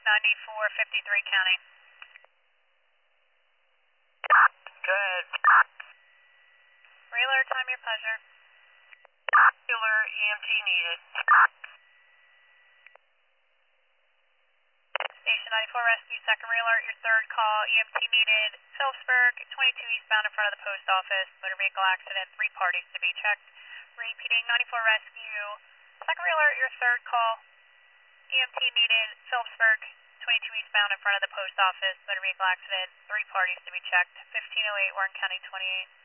9453 County. Good. Reeler, time your pleasure. Killer EMT needed. Station 94 Rescue, second reeler, your third call, EMT needed, Phillipsburg, 22 eastbound in front of the post office, motor vehicle accident, 3 parties to be checked. Repeating, 94 Rescue, second reeler, your third call, EMT needed, Phillipsburg, 22 eastbound in front of the post office, motor vehicle accident, 3 parties to be checked, 1508 Warren County 28.